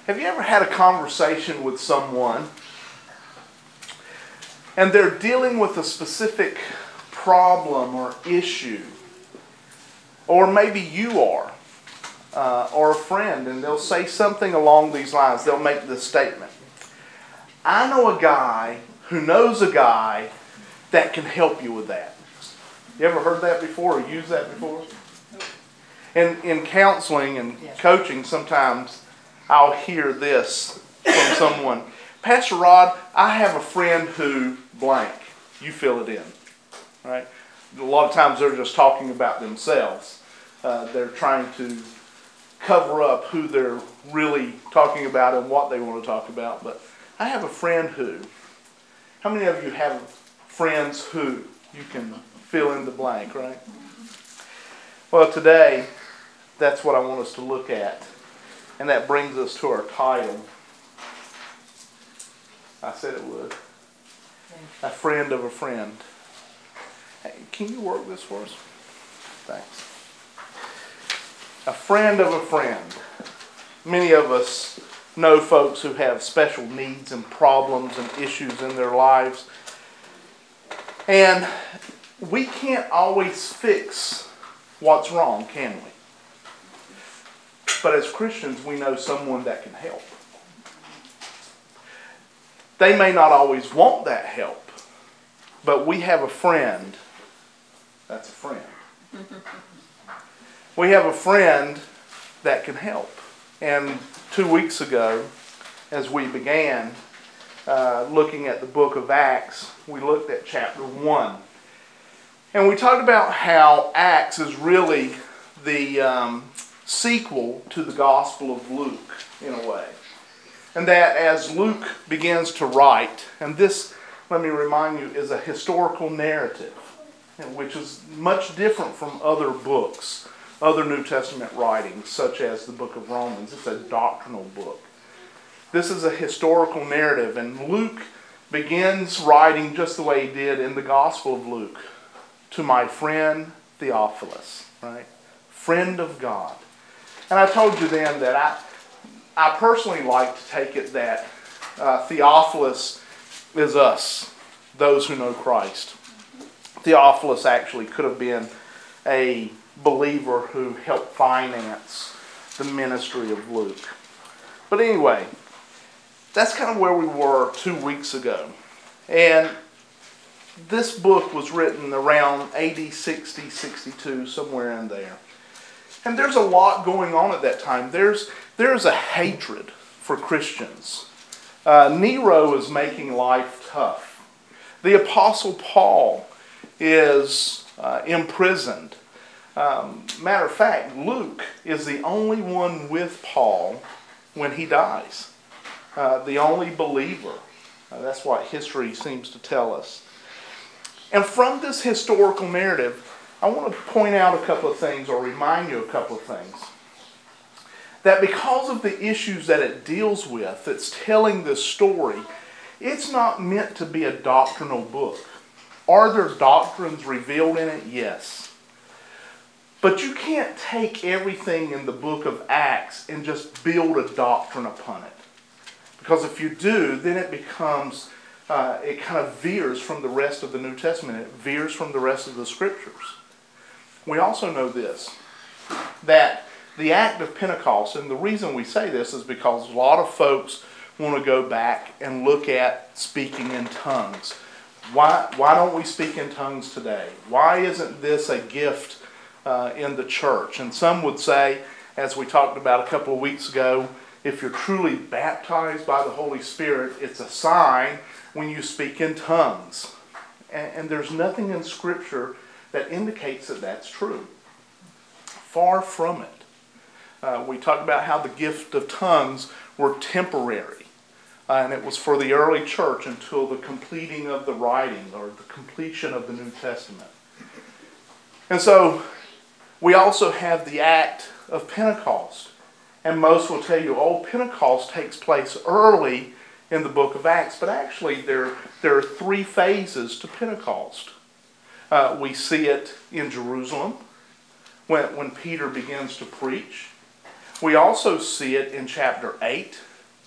Have you ever had a conversation with someone and they're dealing with a specific problem or issue? Or maybe you are, or a friend, and they'll say something along these lines. They'll make this statement: I know a guy who knows a guy that can help you with that. You ever heard that before or used that before? In counseling and coaching, sometimes I'll hear this from someone: Pastor Rod, I have a friend who blank. You fill it in. Right? A lot of times they're just talking about themselves. They're trying to cover up who they're really talking about and what they want to talk about. But I have a friend who. How many of you have friends who? You can fill in the blank, right? Well, today, that's what I want us to look at. And that brings us to our title. I said it would. A friend of a friend. Hey, can you work this for us? Thanks. A friend of a friend. Many of us know folks who have special needs and problems and issues in their lives. And we can't always fix what's wrong, can we? But as Christians, we know someone that can help. They may not always want that help, but we have a friend. That's a friend. We have a friend that can help. And 2 weeks ago, as we began looking at the book of Acts, we looked at chapter 1. And we talked about how Acts is really the sequel to the Gospel of Luke, in a way. And that as Luke begins to write, and this, let me remind you, is a historical narrative, which is much different from other books, other New Testament writings, such as the book of Romans. It's a doctrinal book. This is a historical narrative, and Luke begins writing just the way he did in the Gospel of Luke. To my friend Theophilus, right? Friend of God. And I told you then that I personally like to take it that Theophilus is us, those who know Christ. Theophilus actually could have been a believer who helped finance the ministry of Luke. But anyway, that's kind of where we were 2 weeks ago. And this book was written around AD 60, 62, somewhere in there. And there's a lot going on at that time. There's a hatred for Christians. Nero is making life tough. The Apostle Paul is imprisoned. Matter of fact, Luke is the only one with Paul when he dies. The only believer. That's what history seems to tell us. And from this historical narrative, I want to point out a couple of things, or remind you a couple of things. That because of the issues that it deals with, it's telling this story, it's not meant to be a doctrinal book. Are there doctrines revealed in it? Yes. But you can't take everything in the book of Acts and just build a doctrine upon it. Because if you do, then it becomes, it kind of veers from the rest of the New Testament. It veers from the rest of the Scriptures. We also know this, that the act of Pentecost, and the reason we say this is because a lot of folks want to go back and look at speaking in tongues. Why don't we speak in tongues today? Why isn't this a gift in the church? And some would say, as we talked about a couple of weeks ago, if you're truly baptized by the Holy Spirit, it's a sign when you speak in tongues. And there's nothing in Scripture that indicates that that's true. Far from it. We talked about how the gift of tongues were temporary. And it was for the early church until the completing of the writing or the completion of the New Testament. And so we also have the act of Pentecost. And most will tell you, oh, Pentecost takes place early in the book of Acts. But actually there are 3 phases to Pentecost. We see it in Jerusalem when Peter begins to preach. We also see it in chapter 8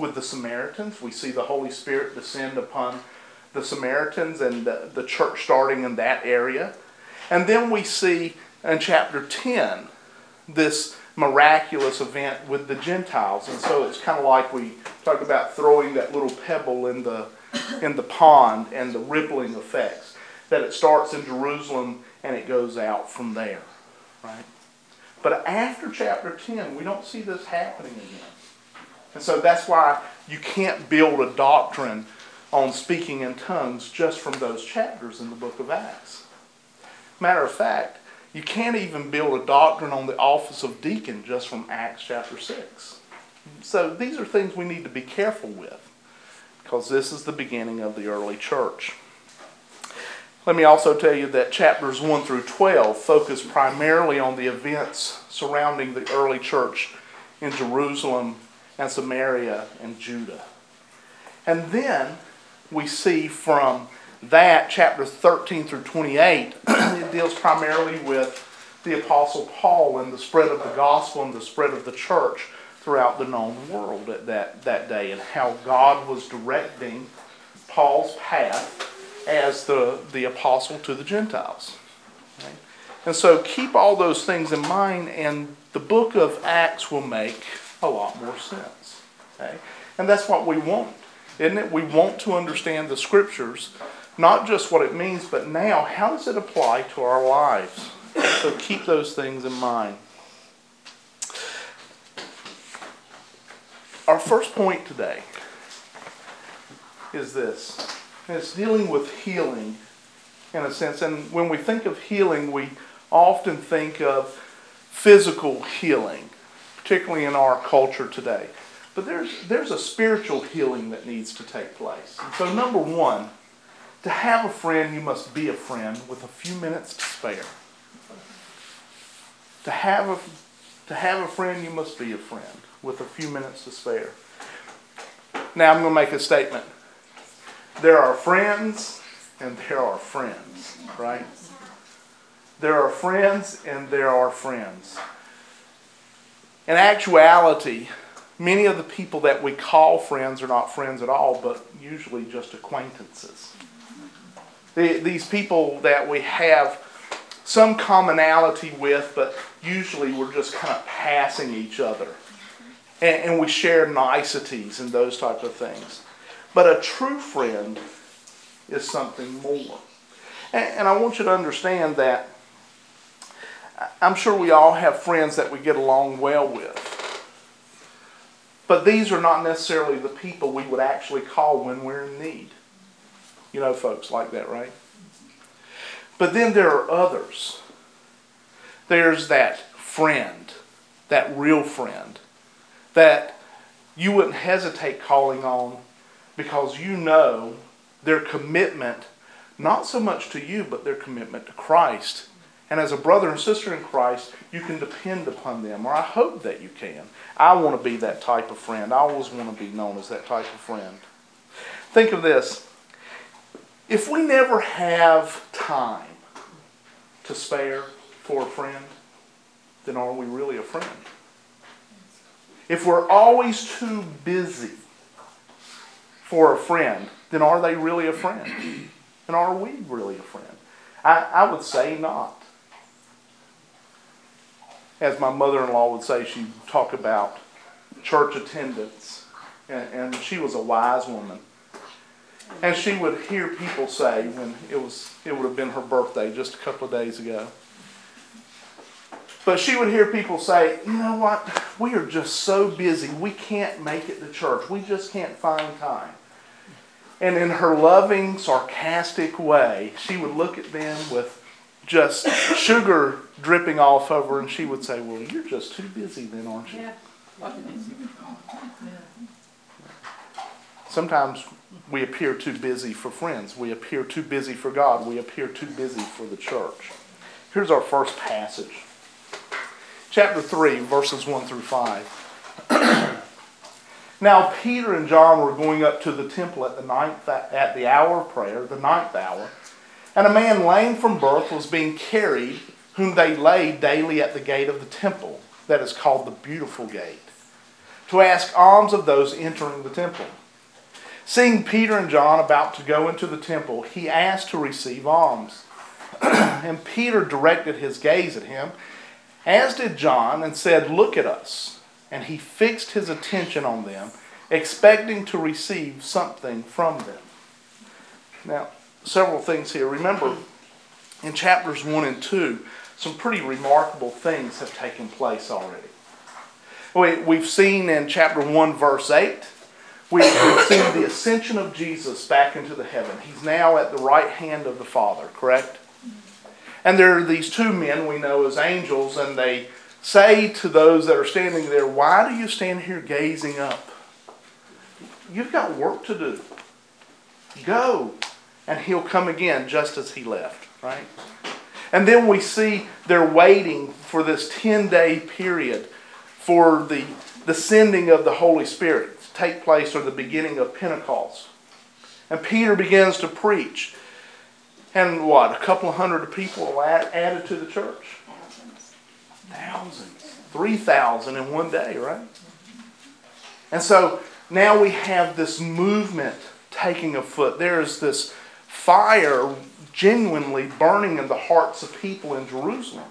with the Samaritans. We see the Holy Spirit descend upon the Samaritans and the church starting in that area. And then we see in chapter 10 this miraculous event with the Gentiles. And so it's kind of like we talk about throwing that little pebble in the pond and the rippling effects. That it starts in Jerusalem and it goes out from there. Right? But after chapter 10, we don't see this happening again. And so that's why you can't build a doctrine on speaking in tongues just from those chapters in the book of Acts. Matter of fact, you can't even build a doctrine on the office of deacon just from Acts chapter 6. So these are things we need to be careful with, because this is the beginning of the early church. Let me also tell you that chapters 1 through 12 focus primarily on the events surrounding the early church in Jerusalem and Samaria and Judah. And then we see from that, chapters 13 through 28, it deals primarily with the Apostle Paul and the spread of the gospel and the spread of the church throughout the known world at that day, and how God was directing Paul's path as the apostle to the Gentiles. Right? And so keep all those things in mind, and the book of Acts will make a lot more sense. Okay? And that's what we want, isn't it? We want to understand the Scriptures, not just what it means, but now, how does it apply to our lives? So keep those things in mind. Our first point today is this. It's dealing with healing, in a sense. And when we think of healing, we often think of physical healing, particularly in our culture today. But there's a spiritual healing that needs to take place. And so number one, to have a friend, you must be a friend with a few minutes to spare. To have a friend, you must be a friend with a few minutes to spare. Now I'm going to make a statement. There are friends and there are friends, right? There are friends and there are friends. In actuality, many of the people that we call friends are not friends at all, but usually just acquaintances. These people that we have some commonality with, but usually we're just kind of passing each other. And we share niceties and those types of things. But a true friend is something more. And I want you to understand that I'm sure we all have friends that we get along well with. But these are not necessarily the people we would actually call when we're in need. You know folks like that, right? But then there are others. There's that friend, that real friend, that you wouldn't hesitate calling on because you know their commitment, not so much to you, but their commitment to Christ. And as a brother and sister in Christ, you can depend upon them, or I hope that you can. I want to be that type of friend. I always want to be known as that type of friend. Think of this. If we never have time to spare for a friend, then are we really a friend? If we're always too busy for a friend, then are they really a friend? And are we really a friend? I would say not. As my mother-in-law would say, she'd talk about church attendance. And she was a wise woman. And she would hear people say, when it would have been her birthday just a couple of days ago. But she would hear people say, you know what, we are just so busy, we can't make it to church. We just can't find time. And in her loving, sarcastic way, she would look at them with just sugar dripping off of her, and she would say, well, you're just too busy then, aren't you? Yeah. Sometimes we appear too busy for friends. We appear too busy for God. We appear too busy for the church. Here's our first passage. Chapter 3, verses 1 through 5. Now Peter and John were going up to the temple at the hour of prayer, the ninth hour, and a man lame from birth was being carried, whom they laid daily at the gate of the temple, that is called the Beautiful Gate, to ask alms of those entering the temple. Seeing Peter and John about to go into the temple, he asked to receive alms. And Peter directed his gaze at him, as did John, and said, "Look at us." And he fixed his attention on them, expecting to receive something from them. Now, several things here. Remember, in chapters 1 and 2, some pretty remarkable things have taken place already. We've seen in chapter 1, verse 8, we've seen the ascension of Jesus back into the heaven. He's now at the right hand of the Father, correct? And there are these two men we know as angels, and they say to those that are standing there, "Why do you stand here gazing up? You've got work to do. Go, and he'll come again just as he left," right? And then we see they're waiting for this 10-day period for the sending of the Holy Spirit to take place, or the beginning of Pentecost. And Peter begins to preach. And what, a couple of hundred people added to the church? Thousands. 3,000 in one day, right? And so now we have this movement taking afoot. There is this fire genuinely burning in the hearts of people in Jerusalem.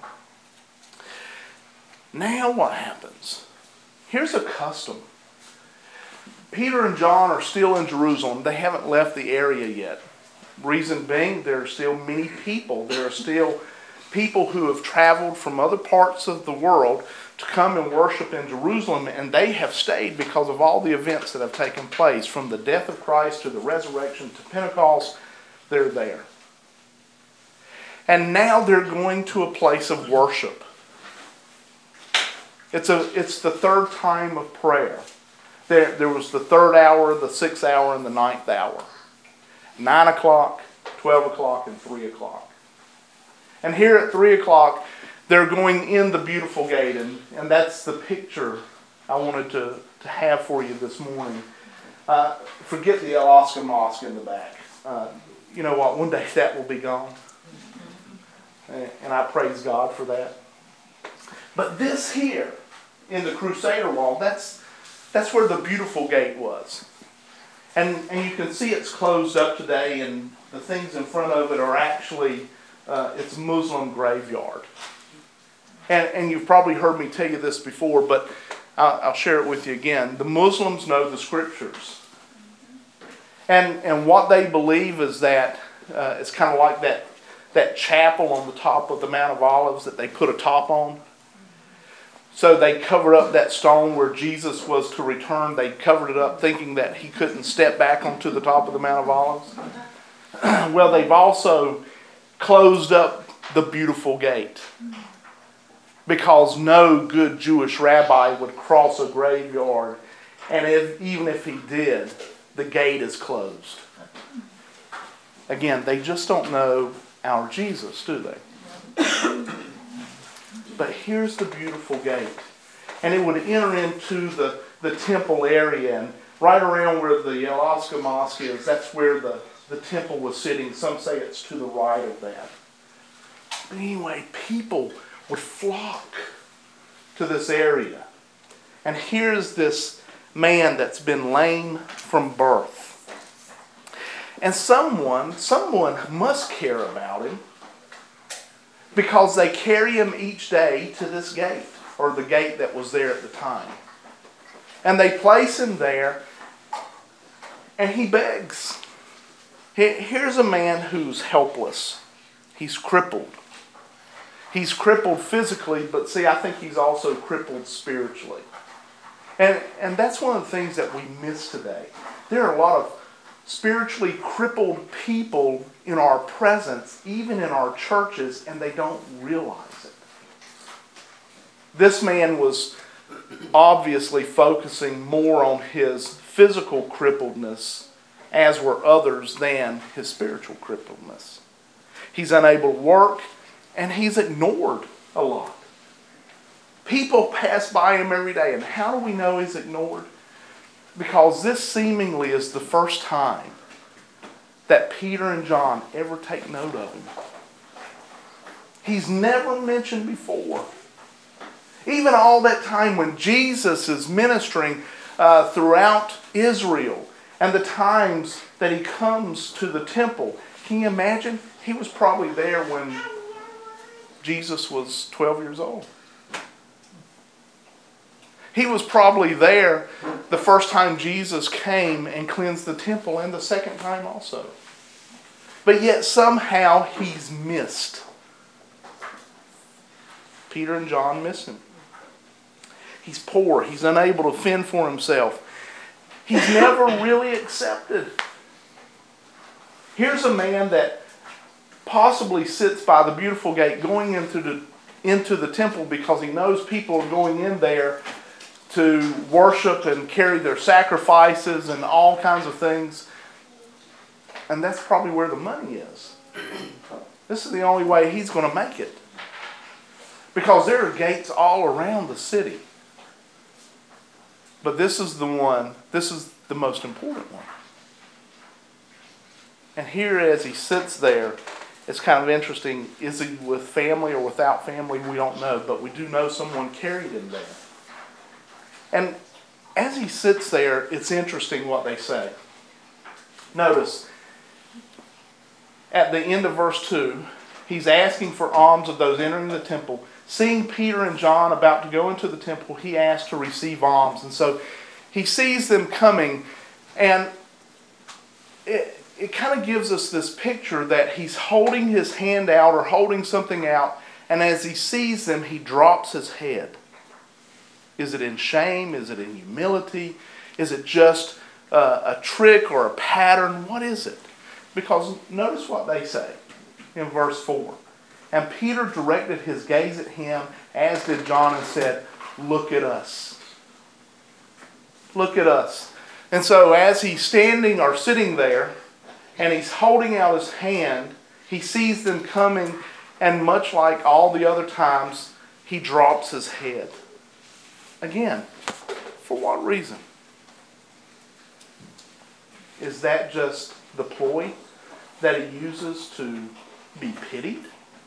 Now what happens? Here's a custom. Peter and John are still in Jerusalem. They haven't left the area yet. Reason being, there are still many people. There are still people who have traveled from other parts of the world to come and worship in Jerusalem, and they have stayed because of all the events that have taken place, from the death of Christ to the resurrection to Pentecost. They're there. And now they're going to a place of worship. It's the third time of prayer. There was the third hour, the 6th hour, and the 9th hour. 9 o'clock, 12 o'clock, and 3 o'clock. And here at 3 o'clock, they're going in the beautiful gate. And that's the picture I wanted to have for you this morning. Forget the Alaska Mosque in the back. You know what? One day that will be gone. And I praise God for that. But this here, in the Crusader Wall, that's where the beautiful gate was. And you can see it's closed up today, and the things in front of it are actually, it's Muslim graveyard. And you've probably heard me tell you this before, but I'll share it with you again. The Muslims know the scriptures. And what they believe is that it's kind of like that chapel on the top of the Mount of Olives that they put a top on. So they covered up that stone where Jesus was to return. They covered it up thinking that he couldn't step back onto the top of the Mount of Olives. Well, they've also closed up the beautiful gate, because no good Jewish rabbi would cross a graveyard, and even if he did, the gate is closed. Again, they just don't know our Jesus, do they? But here's the beautiful gate. And it would enter into the temple area. And right around where the Alaska Mosque is, that's where the temple was sitting. Some say it's to the right of that. But anyway, people would flock to this area. And here's this man that's been lame from birth. And someone must care about him, because they carry him each day to this gate, or the gate that was there at the time. And they place him there, and he begs. Here's a man who's helpless. He's crippled. He's crippled physically, but see, I think he's also crippled spiritually. And that's one of the things that we miss today. There are a lot of spiritually crippled people in our presence, even in our churches, and they don't realize it. This man was obviously focusing more on his physical crippledness, as were others, than his spiritual crippledness. He's unable to work, and he's ignored a lot. People pass by him every day, and how do we know he's ignored? Because this seemingly is the first time that Peter and John ever take note of him. He's never mentioned before. Even all that time when Jesus is ministering throughout Israel and the times that he comes to the temple. Can you imagine? He was probably there when Jesus was 12 years old. He was probably there the first time Jesus came and cleansed the temple, and the second time also. But yet somehow he's missed. Peter and John miss him. He's poor. He's unable to fend for himself. He's never really accepted. Here's a man that possibly sits by the beautiful gate going into the temple because he knows people are going in there to worship and carry their sacrifices and all kinds of things. And that's probably where the money is. This is the only way he's going to make it. Because there are gates all around the city. But this is the most important one. And here as he sits there, it's kind of interesting. Is he with family or without family? We don't know. But we do know someone carried him there. And as he sits there, it's interesting what they say. Notice, at the end of verse 2, he's asking for alms of those entering the temple. Seeing Peter and John about to go into the temple, he asks to receive alms. And so he sees them coming, and it kind of gives us this picture that he's holding his hand out or holding something out, and as he sees them, he drops his head. Is it in shame? Is it in humility? Is it just a trick or a pattern? What is it? Because notice what they say in verse 4. And Peter directed his gaze at him, as did John, and said, "Look at us." Look at us. And so as he's standing or sitting there, and he's holding out his hand, he sees them coming, and much like all the other times, he drops his head. Again, for what reason? Is that just the ploy that he uses to be pitied?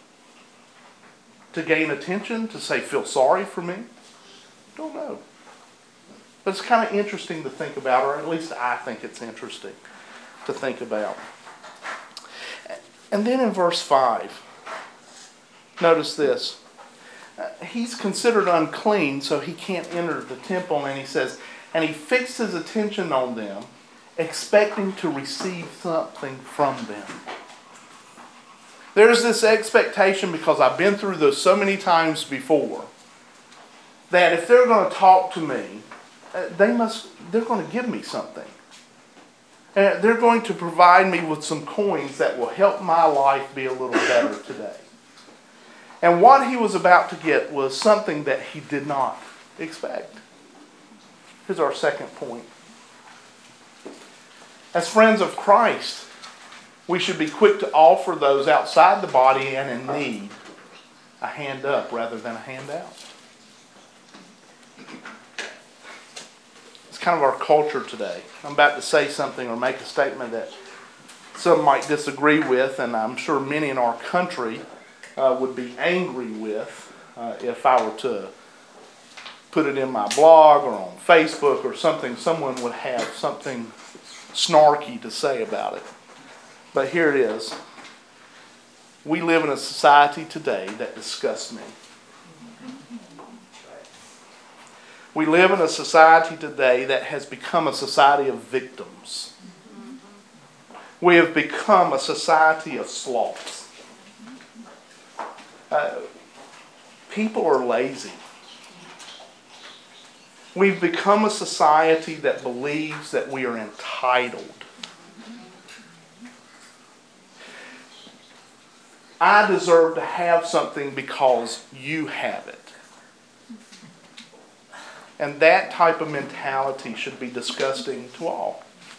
To gain attention? To say, feel sorry for me? Don't know. But it's kind of interesting to think about, or at least I think it's interesting to think about. And then in verse 5, notice this. He's considered unclean, so he can't enter the temple, and he says, and he fixed his attention on them, expecting to receive something from them. There's this expectation, because I've been through this so many times before, that if they're going to talk to me, they're going to give me something. And they're going to provide me with some coins that will help my life be a little better today. And what he was about to get was something that he did not expect. Here's our second point. As friends of Christ, we should be quick to offer those outside the body and in need a hand up rather than a hand out. It's kind of our culture today. I'm about to say something or make a statement that some might disagree with, and I'm sure many in our country would be angry with if I were to put it in my blog or on Facebook or something. Someone would have something snarky to say about it. But here it is. We live in a society today that disgusts me. We live in a society today that has become a society of victims. We have become a society of sloths. People are lazy. We've become a society that believes that we are entitled. I deserve to have something because you have it. And that type of mentality should be disgusting to all.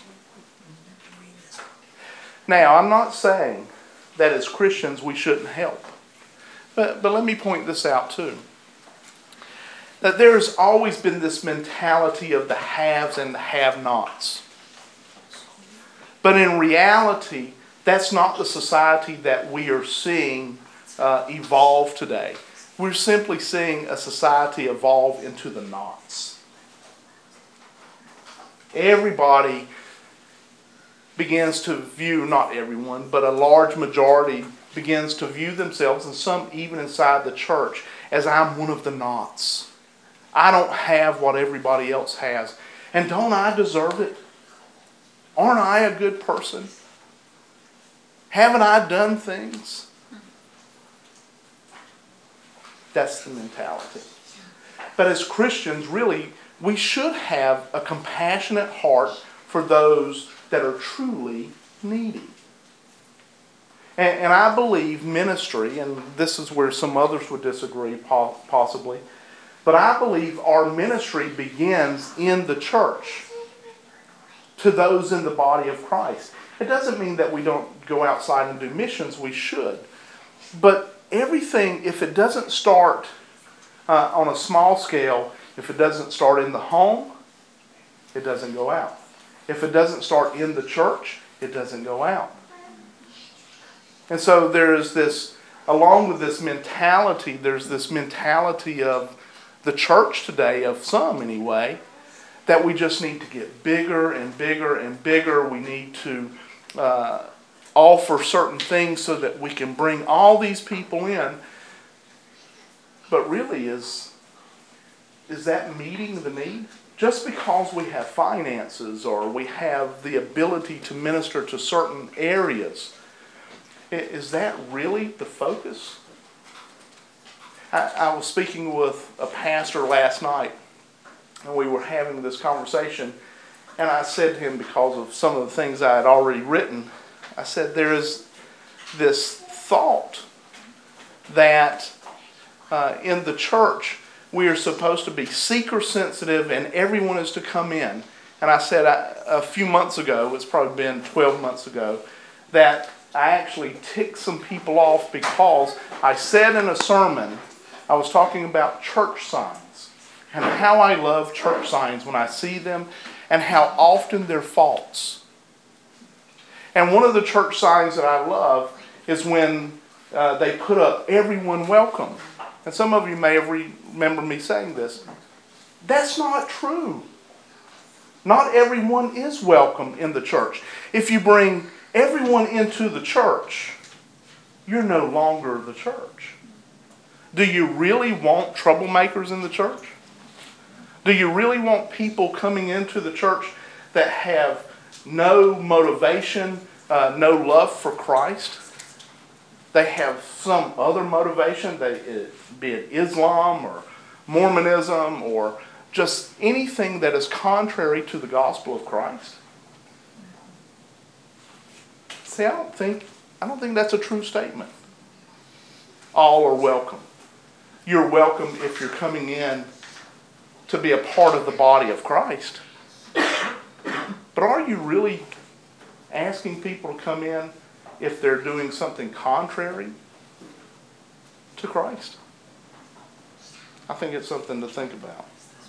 Now, I'm not saying that as Christians we shouldn't help. But let me point this out too. That there's always been this mentality of the haves and the have-nots. But in reality, that's not the society that we are seeing evolve today. We're simply seeing a society evolve into the knots. Everybody begins to view, not everyone, but a large majority begins to view themselves, and some even inside the church, as I'm one of the knots. I don't have what everybody else has. And don't I deserve it? Aren't I a good person? Haven't I done things? That's the mentality. But as Christians, really, we should have a compassionate heart for those that are truly needy. And I believe ministry, and this is where some others would disagree possibly, but I believe our ministry begins in the church to those in the body of Christ. It doesn't mean that we don't go outside and do missions. We should. But everything, if it doesn't start on a small scale, if it doesn't start in the home, it doesn't go out. If it doesn't start in the church, it doesn't go out. And so there is this, along with this mentality, there's this mentality of the church today, of some anyway, that we just need to get bigger and bigger and bigger. We need to offer certain things so that we can bring all these people in. But really, is that meeting the need? Just because we have finances or we have the ability to minister to certain areas, is that really the focus? I was speaking with a pastor last night, and we were having this conversation, and I said to him, because of some of the things I had already written, I said, there is this thought that in the church we are supposed to be seeker sensitive and everyone is to come in. And I said a few months ago, it's probably been 12 months ago, that I actually ticked some people off because I said in a sermon, I was talking about church signs and how I love church signs when I see them and how often they're false. And one of the church signs that I love is when they put up everyone welcome. And some of you may have remember me saying this. That's not true. Not everyone is welcome in the church. If you bring everyone into the church, you're no longer the church. Do you really want troublemakers in the church? Do you really want people coming into the church that have no motivation, no love for Christ? They have some other motivation, be it Islam or Mormonism or just anything that is contrary to the gospel of Christ. See, I don't think that's a true statement. All are welcome. You're welcome if you're coming in to be a part of the body of Christ. But are you really asking people to come in if they're doing something contrary to Christ? I think it's something to think about.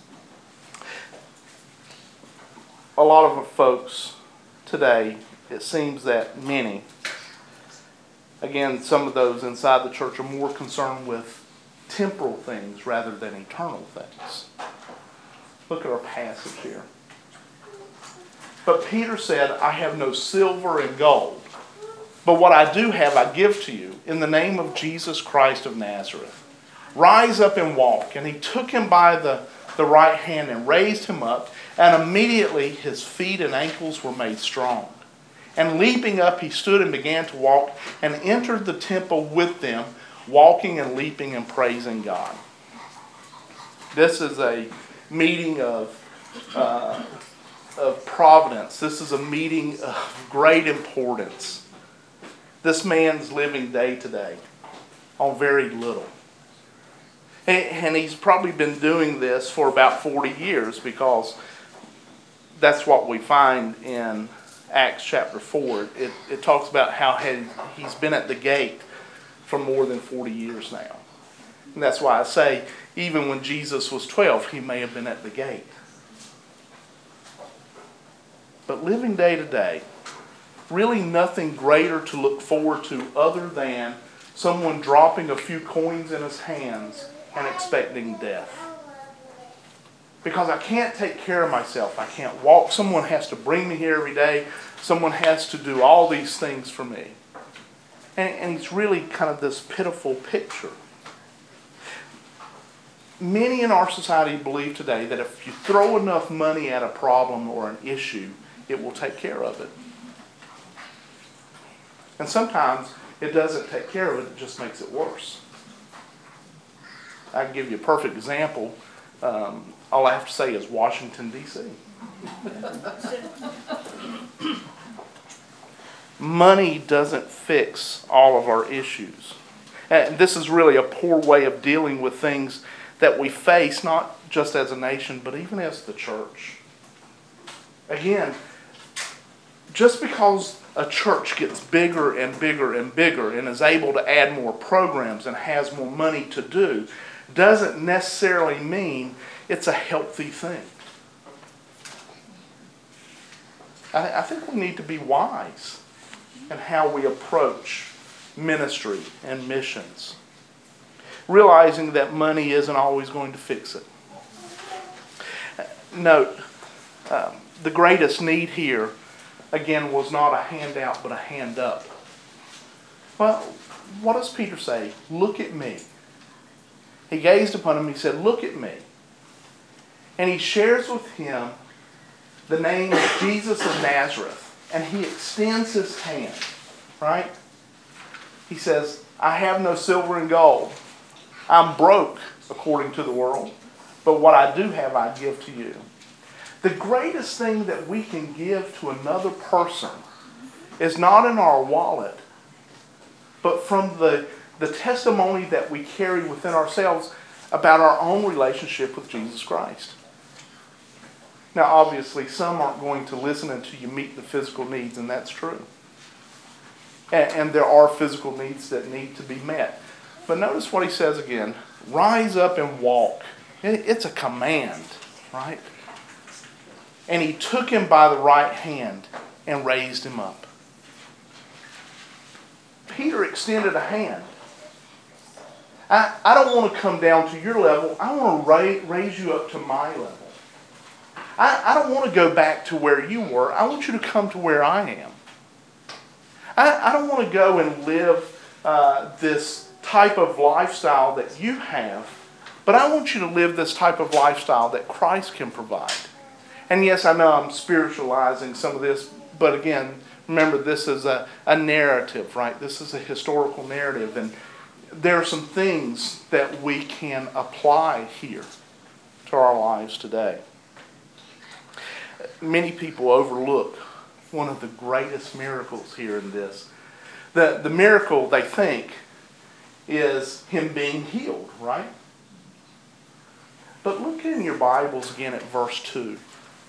A lot of folks today, it seems that many, again, some of those inside the church are more concerned with temporal things rather than eternal things. Look at our passage here. But Peter said, I have no silver and gold, but what I do have I give to you in the name of Jesus Christ of Nazareth. Rise up and walk. And he took him by the right hand and raised him up, and immediately his feet and ankles were made strong. And leaping up, he stood and began to walk and entered the temple with them, walking and leaping and praising God. This is a meeting of providence. This is a meeting of great importance. This man's living day to day on very little. And he's probably been doing this for about 40 years because that's what we find in Acts chapter 4. It talks about how he's been at the gate for more than 40 years now. And that's why I say, even when Jesus was 12, he may have been at the gate. But living day to day, really nothing greater to look forward to other than someone dropping a few coins in his hands and expecting death. Because I can't take care of myself. I can't walk. Someone has to bring me here every day. Someone has to do all these things for me. And it's really kind of this pitiful picture. Many in our society believe today that if you throw enough money at a problem or an issue, it will take care of it. And sometimes it doesn't take care of it, it just makes it worse. I can give you a perfect example. All I have to say is Washington, D.C. Money doesn't fix all of our issues. And this is really a poor way of dealing with things that we face, not just as a nation, but even as the church. Again, just because a church gets bigger and bigger and bigger and is able to add more programs and has more money to do, doesn't necessarily mean it's a healthy thing. I think we need to be wise in how we approach ministry and missions, realizing that money isn't always going to fix it. Note, the greatest need here, again, was not a handout but a hand up. Well, what does Peter say? Look at me. He gazed upon him, he said, look at me. And he shares with him the name of Jesus of Nazareth. And he extends his hand, right? He says, I have no silver and gold. I'm broke, according to the world. But what I do have, I give to you. The greatest thing that we can give to another person is not in our wallet, but from the testimony that we carry within ourselves about our own relationship with Jesus Christ. Now, obviously, some aren't going to listen until you meet the physical needs, and that's true. And there are physical needs that need to be met. But notice what he says again. Rise up and walk. It's a command, right? And he took him by the right hand and raised him up. Peter extended a hand. I don't want to come down to your level. I want to raise you up to my level. I don't want to go back to where you were. I want you to come to where I am. I don't want to go and live this type of lifestyle that you have, but I want you to live this type of lifestyle that Christ can provide. And yes, I know I'm spiritualizing some of this, but again, remember this is a narrative, right? This is a historical narrative, and there are some things that we can apply here to our lives today. Many people overlook one of the greatest miracles here in this. The miracle they think is him being healed, right? But look in your Bibles again at verse 2.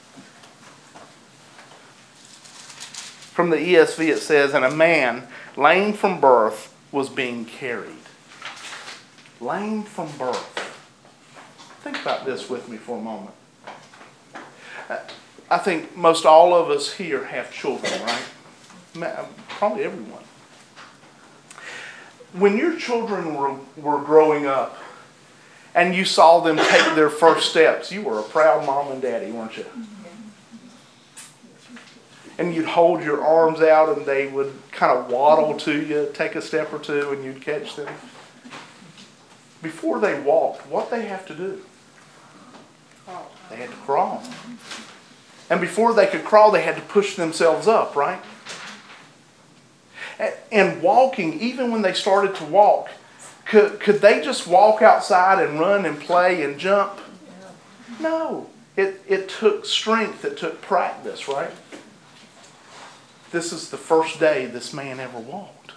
From the ESV it says, and a man lame from birth was being carried. Lame from birth. Think about this with me for a moment. I think most all of us here have children, right? Probably everyone. When your children were growing up and you saw them take their first steps, you were a proud mom and daddy, weren't you? And you'd hold your arms out and they would kind of waddle to you, take a step or two, and you'd catch them. Before they walked, what they have to do? They had to crawl. And before they could crawl, they had to push themselves up, right? And walking, even when they started to walk, could they just walk outside and run and play and jump? No. It took strength. It took practice, right? This is the first day this man ever walked.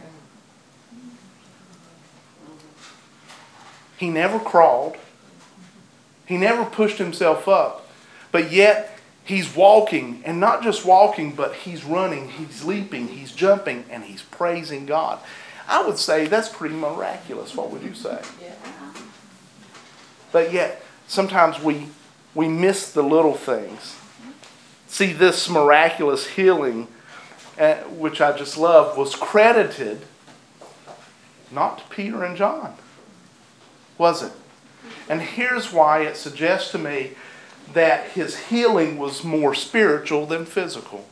He never crawled. He never pushed himself up. But yet, he's walking, and not just walking, but he's running, he's leaping, he's jumping, and he's praising God. I would say that's pretty miraculous. What would you say? Yeah. But yet, sometimes we miss the little things. See, this miraculous healing, which I just love, was credited Not to Peter and John, was it? And here's why it suggests to me that his healing was more spiritual than physical.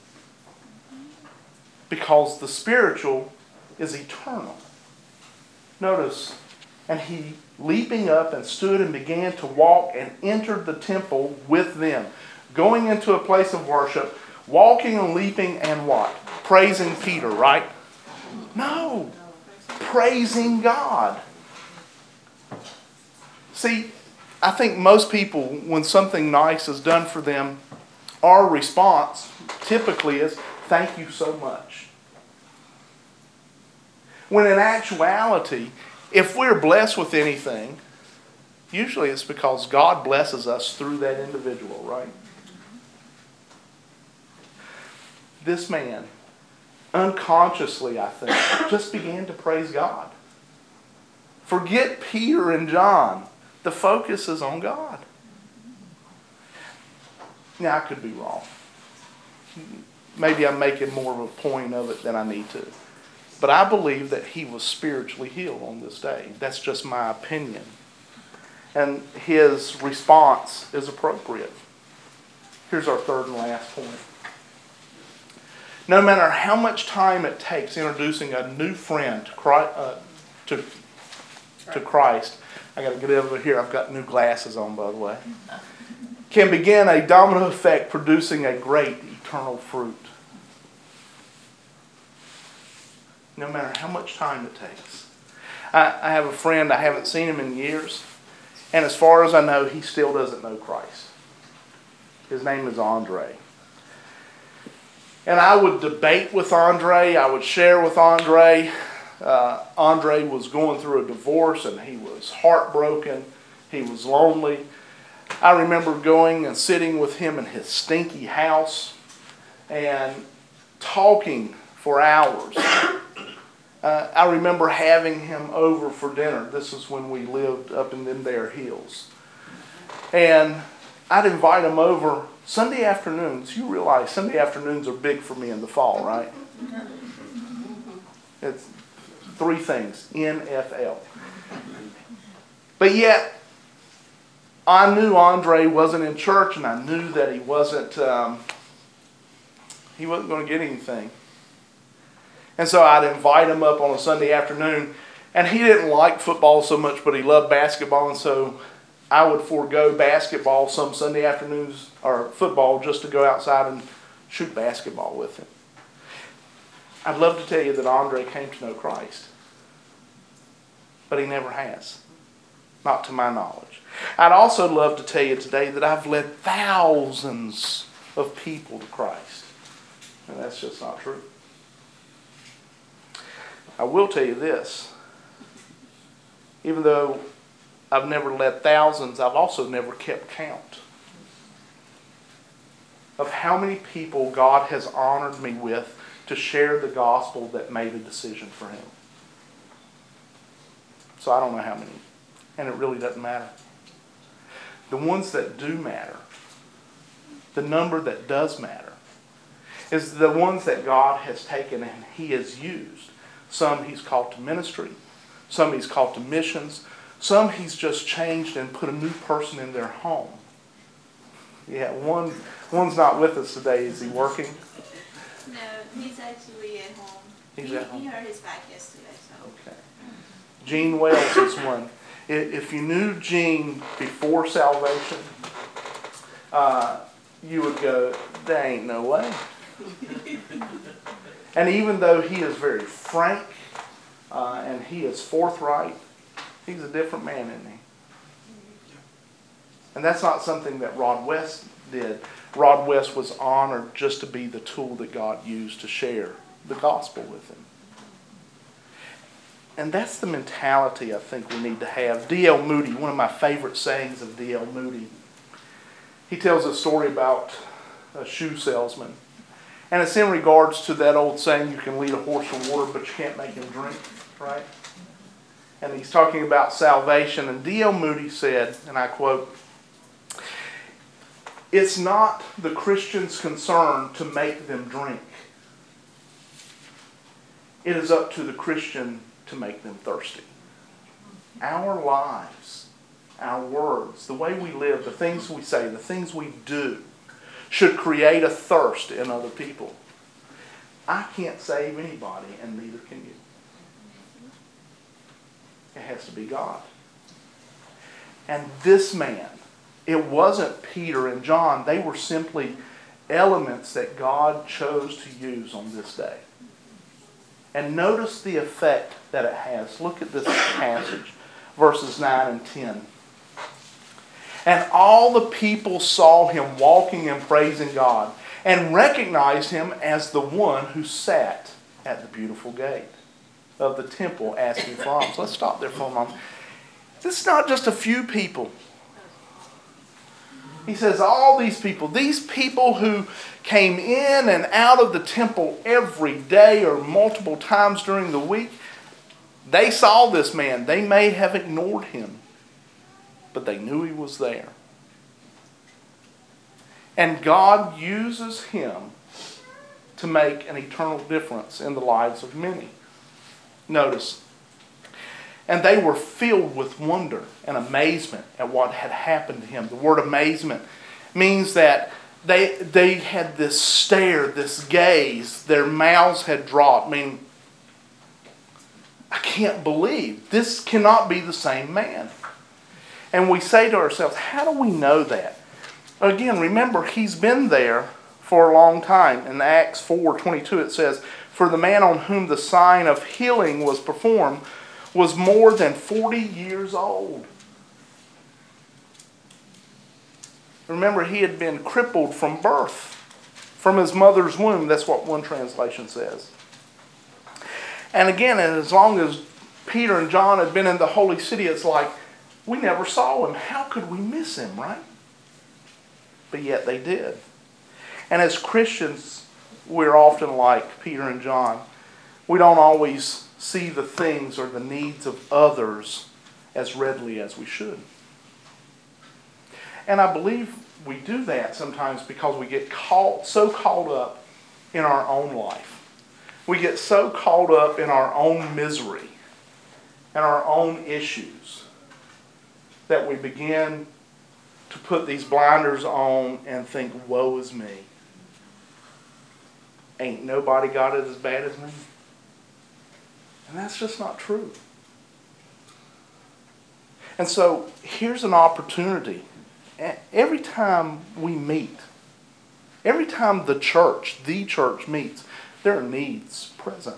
Because the spiritual is eternal. Notice, and he, leaping up and stood and began to walk and entered the temple with them. Going into a place of worship, walking and leaping and what? Praising Peter, right? No. Praising God. See, I think most people, when something nice is done for them, our response typically is, thank you so much. When in actuality, if we're blessed with anything, usually it's because God blesses us through that individual, right? This man, unconsciously, I think, just began to praise God. Forget Peter and John. The focus is on God. Now, I could be wrong. Maybe I'm making more of a point of it than I need to. But I believe that he was spiritually healed on this day. That's just my opinion. And his response is appropriate. Here's our third and last point. No matter how much time it takes introducing a new friend to Christ, I got to get over here. I've got new glasses on, by the way. Can begin a domino effect producing a great eternal fruit. No matter how much time it takes. I have a friend, I haven't seen him in years, and as far as I know, he still doesn't know Christ. His name is Andre. And I would debate with Andre, I would share with Andre. Andre was going through a divorce and he was heartbroken, he was lonely. I remember going and sitting with him in his stinky house and talking for hours. I remember having him over for dinner. This is when we lived up in them there hills. And I'd invite him over Sunday afternoons. You realize Sunday afternoons are big for me in the fall, right? It's three things. NFL. But yet, I knew Andre wasn't in church, and I knew that he wasn't going to get anything. And so I'd invite him up on a Sunday afternoon. And he didn't like football so much, but he loved basketball. And so I would forego basketball some Sunday afternoons, or football, just to go outside and shoot basketball with him. I'd love to tell you that Andre came to know Christ. But he never has. Not to my knowledge. I'd also love to tell you today that I've led thousands of people to Christ. And that's just not true. I will tell you this. Even though I've never led thousands, I've also never kept count of how many people God has honored me with to share the gospel that made a decision for Him. So I don't know how many. And it really doesn't matter. The ones that do matter, the number that does matter, is the ones that God has taken and He has used. Some He's called to ministry. Some He's called to missions. Some He's just changed and put a new person in their home. Yeah, one's not with us today. Is he working? No, he's actually at home. He hurt his back yesterday. So. Okay. Gene Wells is one. If you knew Gene before salvation, you would go, there ain't no way. And even though he is very frank and he is forthright, he's a different man, isn't he? And that's not something that Rod West did. Rod West was honored just to be the tool that God used to share the gospel with him. And that's the mentality I think we need to have. D.L. Moody, one of my favorite sayings of D.L. Moody, he tells a story about a shoe salesman. And it's in regards to that old saying, you can lead a horse to water, but you can't make him drink, right? And he's talking about salvation. And D.L. Moody said, and I quote, "It's not the Christian's concern to make them drink. It is up to the Christian to to make them thirsty. Our lives, our words, the way we live, the things we say, the things we do should create a thirst in other people. I can't save anybody, and neither can you. It has to be God. And this man, it wasn't Peter and John. They were simply elements that God chose to use on this day. And notice the effect that it has. Look at this passage, verses 9 and 10. And all the people saw him walking and praising God, and recognized him as the one who sat at the beautiful gate of the temple asking for alms. Let's stop there for a moment. This is not just a few people. He says all these people who came in and out of the temple every day or multiple times during the week, they saw this man. They may have ignored him, but they knew he was there. And God uses him to make an eternal difference in the lives of many. Notice, and they were filled with wonder and amazement at what had happened to him. The word amazement means that they had this stare, this gaze. Their mouths had dropped, meaning, I can't believe this cannot be the same man. And we say to ourselves, how do we know that? Again, remember, he's been there for a long time. In Acts 4:22 it says, for the man on whom the sign of healing was performed was more than 40 years old. Remember, he had been crippled from birth, from his mother's womb. That's what one translation says. And again, as long as Peter and John had been in the holy city, it's like, we never saw him. How could we miss him, right? But yet they did. And as Christians, we're often like Peter and John. We don't always see the things or the needs of others as readily as we should. And I believe we do that sometimes because we get so caught up in our own life. We get so caught up in our own misery and our own issues that we begin to put these blinders on and think, woe is me. Ain't nobody got it as bad as me. And that's just not true. And so here's an opportunity. Every time we meet, every time the church meets, there are needs present.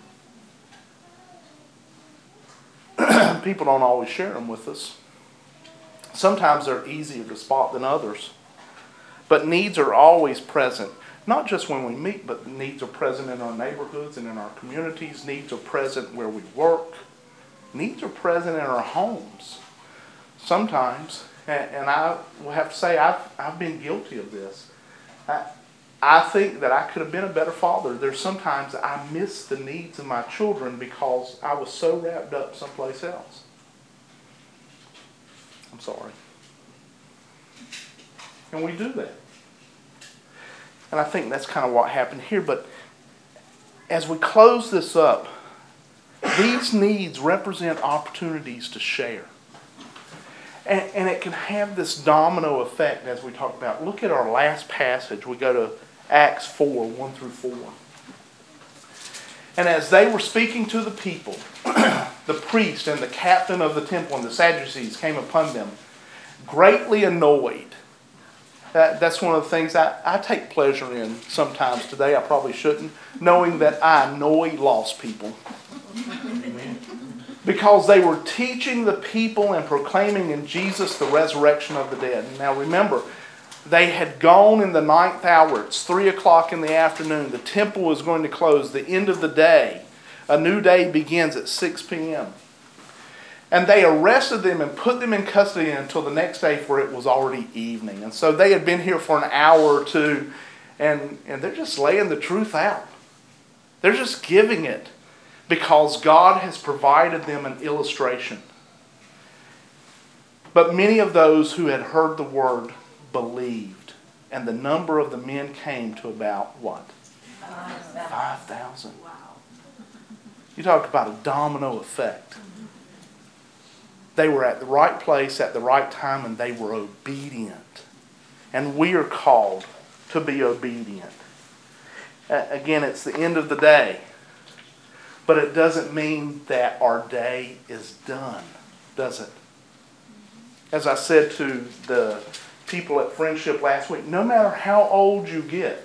People don't always share them with us. Sometimes they're easier to spot than others. But needs are always present. Not just when we meet, but needs are present in our neighborhoods and in our communities. Needs are present where we work. Needs are present in our homes. Sometimes, and I will have to say, I've been guilty of this. I think that I could have been a better father. There's sometimes I miss the needs of my children because I was so wrapped up someplace else. I'm sorry. And we do that. And I think that's kind of what happened here. But as we close this up, these needs represent opportunities to share. And it can have this domino effect as we talk about. Look at our last passage. We go to Acts 4, 1 through 4. And as they were speaking to the people, the priest and the captain of the temple and the Sadducees came upon them, greatly annoyed. That's one of the things I take pleasure in sometimes today. I probably shouldn't, knowing that I annoy lost people. Because they were teaching the people and proclaiming in Jesus the resurrection of the dead. Now remember, they had gone in the 9th hour. It's 3 o'clock in the afternoon. The temple was going to close. The end of the day. A new day begins at 6 p.m. And they arrested them and put them in custody until the next day, for it was already evening. And so they had been here for an hour or two, and they're just laying the truth out. They're just giving it because God has provided them an illustration. But many of those who had heard the word believed, and the number of the men came to about what? 5,000. Wow. You talk about a domino effect. They were at the right place at the right time, and they were obedient. And we are called to be obedient. Again, it's the end of the day. But it doesn't mean that our day is done, does it? As I said to the people at Friendship last week, no matter how old you get,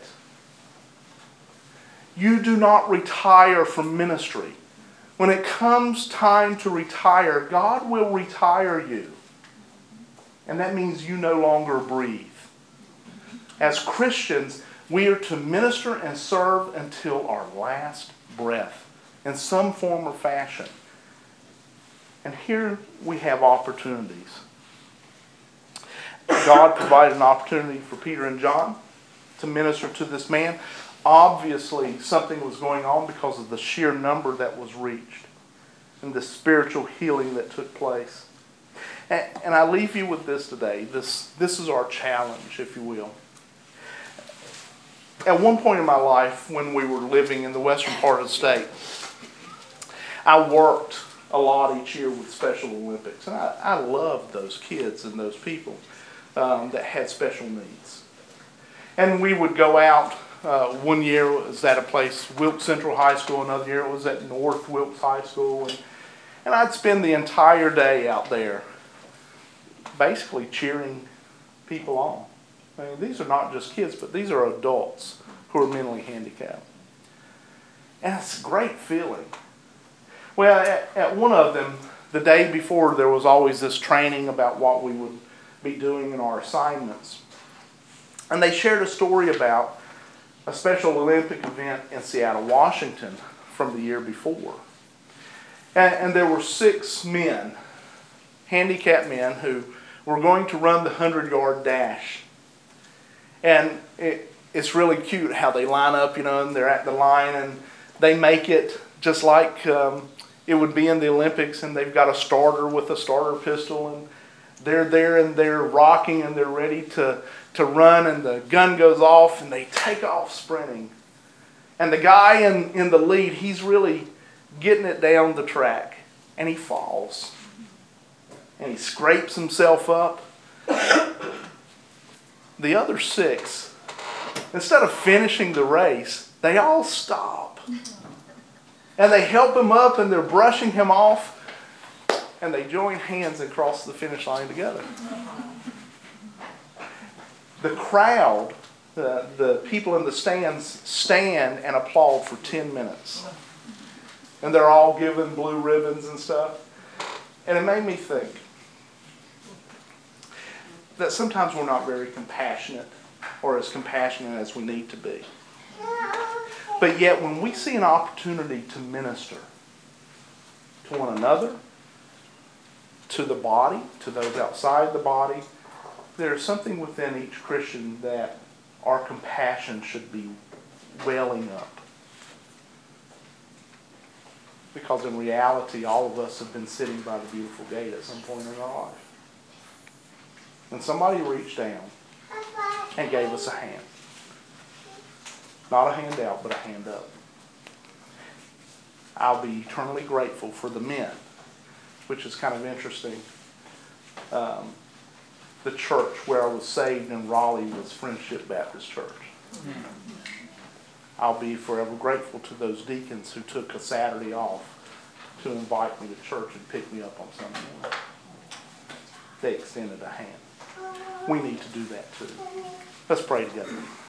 you do not retire from ministry. When it comes time to retire, God will retire you. And that means you no longer breathe. As Christians, we are to minister and serve until our last breath in some form or fashion. And here we have opportunities. God provided an opportunity for Peter and John to minister to this man. Obviously, something was going on because of the sheer number that was reached and the spiritual healing that took place. And I leave you with this today. This is our challenge, if you will. At one point in my life, when we were living in the western part of the state, I worked a lot each year with Special Olympics. And I loved those kids and those people that had special needs. And we would go out. One year it was at a place, Wilkes Central High School. Another year it was at North Wilkes High School. And I'd spend the entire day out there basically cheering people on. I mean, these are not just kids, but these are adults who are mentally handicapped. And it's a great feeling. Well, at one of them, the day before, there was always this training about what we would be doing in our assignments. And they shared a story about a Special Olympic event in Seattle, Washington from the year before. And there were 6 men, handicapped men, who were going to run the 100-yard dash. And it's really cute how they line up, and they're at the line, and they make it just like it would be in the Olympics, and they've got a starter with a starter pistol, and they're there, and they're rocking, and they're ready to run, and the gun goes off, and they take off sprinting. And the guy in the lead, he's really getting it down the track, and he falls. And he scrapes himself up. The other 6, instead of finishing the race, they all stop. And they help him up, and they're brushing him off, and they join hands and cross the finish line together. The crowd, the people in the stands, stand and applaud for 10 minutes. And they're all given blue ribbons and stuff. And it made me think that sometimes we're not very compassionate, or as compassionate as we need to be. But yet when we see an opportunity to minister to one another, to the body, to those outside the body, there's something within each Christian that our compassion should be welling up. Because in reality, all of us have been sitting by the beautiful gate at some point in our life. And somebody reached down and gave us a hand. Not a handout, but a hand up. I'll be eternally grateful for the men, which is kind of interesting. The church where I was saved in Raleigh was Friendship Baptist Church. I'll be forever grateful to those deacons who took a Saturday off to invite me to church and pick me up on Sunday morning. They extended a hand. We need to do that too. Let's pray together.